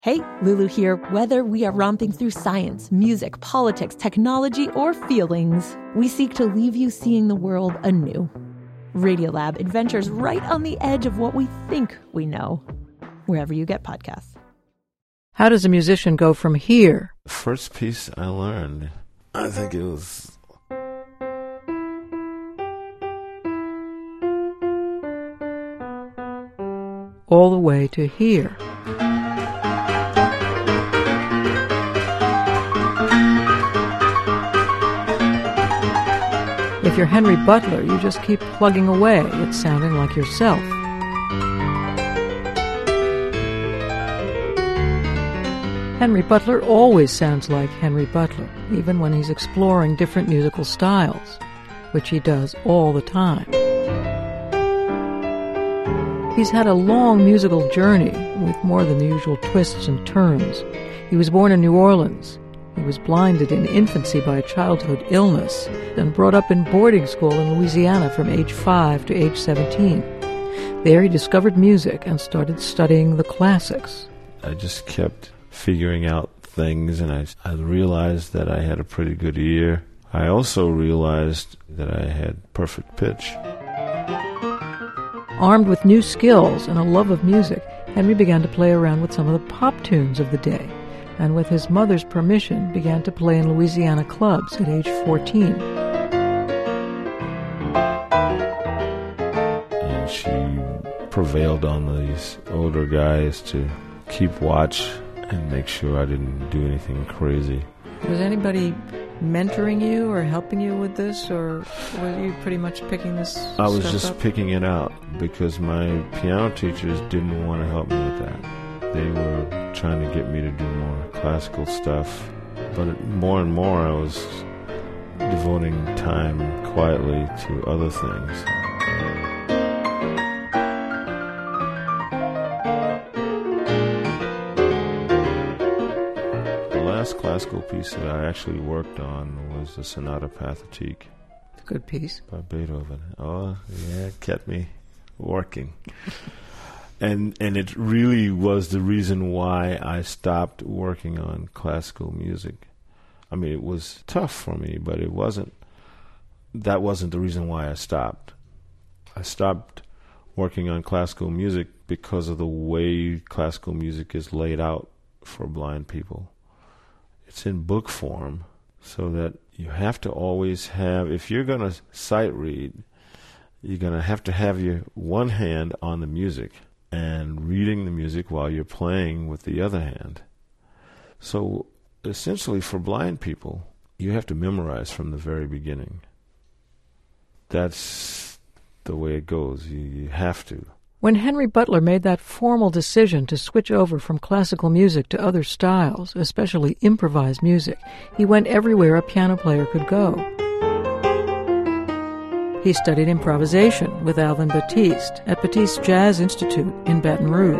Hey, Lulu here. Whether we are romping through science, music, politics, technology, or feelings, we seek to leave you seeing the world anew. Radiolab adventures right on the edge of what we think we know, wherever you get podcasts. How does a musician go from here? The first piece I learned, I think it was... all the way to here. If you're Henry Butler, you just keep plugging away at sounding like yourself. Henry Butler always sounds like Henry Butler, even when he's exploring different musical styles, which he does all the time. He's had a long musical journey with more than the usual twists and turns. He was born in New Orleans. He was blinded in infancy by a childhood illness and brought up in boarding school in Louisiana from age 5 to age 17. There he discovered music and started studying the classics. I just kept figuring out things, and I realized that I had a pretty good ear. I also realized that I had perfect pitch. Armed with new skills and a love of music, Henry began to play around with some of the pop tunes of the day, and with his mother's permission began to play in Louisiana clubs at age 14. And she prevailed on these older guys to keep watch and make sure I didn't do anything crazy. Was anybody mentoring you or helping you with this, or were you pretty much picking this I was stuff just up? picking it out because my piano teachers didn't want to help me with that. They were trying to get me to do more classical stuff, but more and more I was devoting time quietly to other things. The last classical piece that I actually worked on was the Sonata Pathétique. It's a good piece. By Beethoven. Oh, yeah, it kept me working. And it really was the reason why I stopped working on classical music. I mean, it was tough for me, but that wasn't the reason why I stopped. I stopped working on classical music because of the way classical music is laid out for blind people. It's in book form, so that you have to always have, if you're going to sight read, you're going to have your one hand on the music and reading the music while you're playing with the other hand. So essentially for blind people, you have to memorize from the very beginning. That's the way it goes. You have to. When Henry Butler made that formal decision to switch over from classical music to other styles, especially improvised music, he went everywhere a piano player could go. He studied improvisation with Alvin Batiste at Batiste Jazz Institute in Baton Rouge.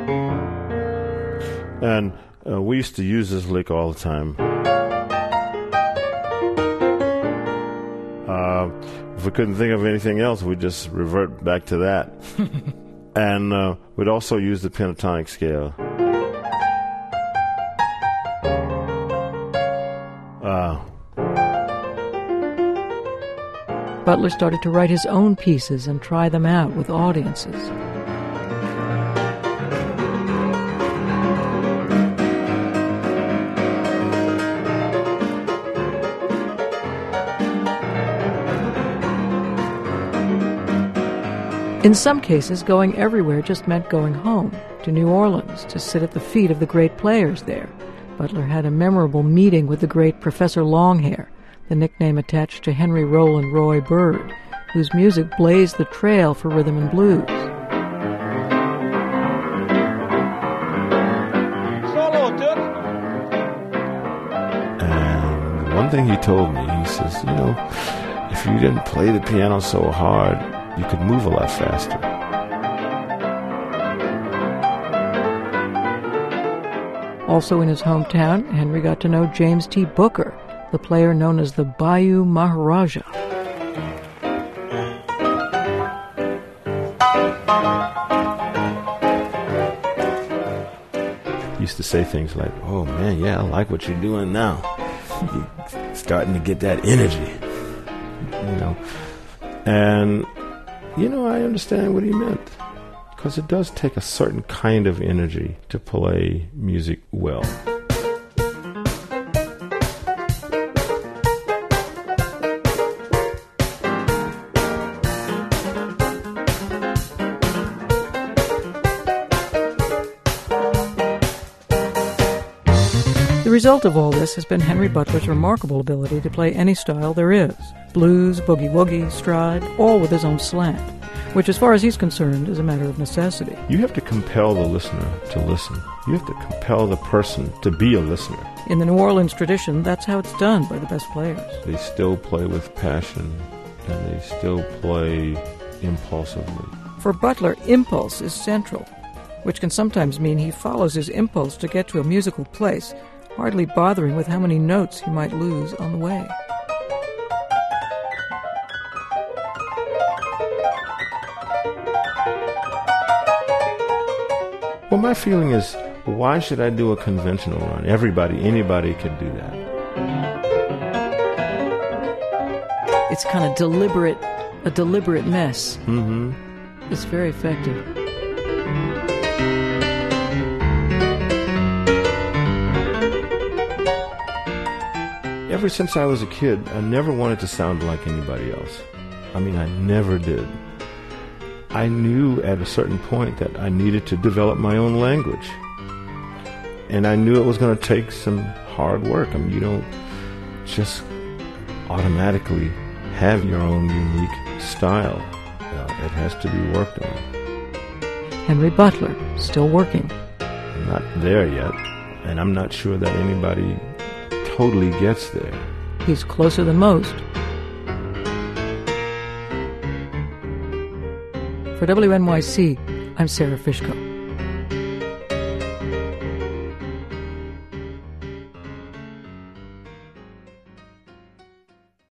And we used to use this lick all the time. If we couldn't think of anything else, we'd just revert back to that. And we'd also use the pentatonic scale. Butler started to write his own pieces and try them out with audiences. In some cases, going everywhere just meant going home, to New Orleans, to sit at the feet of the great players there. Butler had a memorable meeting with the great Professor Longhair, the nickname attached to Henry Roland Roy Bird, whose music blazed the trail for rhythm and blues. And one thing he told me, he says, if you didn't play the piano so hard, you could move a lot faster. Also in his hometown, Henry got to know James T. Booker, the player known as the Bayou Maharaja. He used to say things like, "Oh man, yeah, I like what you're doing now. You're starting to get that energy," And I understand what he meant, because it does take a certain kind of energy to play music well. The result of all this has been Henry Butler's remarkable ability to play any style there is. Blues, boogie-woogie, stride, all with his own slant, which as far as he's concerned is a matter of necessity. You have to compel the listener to listen. You have to compel the person to be a listener. In the New Orleans tradition, that's how it's done by the best players. They still play with passion, and they still play impulsively. For Butler, impulse is central, which can sometimes mean he follows his impulse to get to a musical place, hardly bothering with how many notes he might lose on the way. Well, my feeling is, why should I do a conventional run? Anybody could do that. It's kind of a deliberate mess. Mm-hmm. It's very effective. Ever since I was a kid, I never wanted to sound like anybody else. I never did. I knew at a certain point that I needed to develop my own language. And I knew it was going to take some hard work. You don't just automatically have your own unique style. It has to be worked on. Henry Butler, still working. I'm not there yet, and I'm not sure that anybody totally gets there. He's closer than most. For WNYC, I'm Sarah Fishko.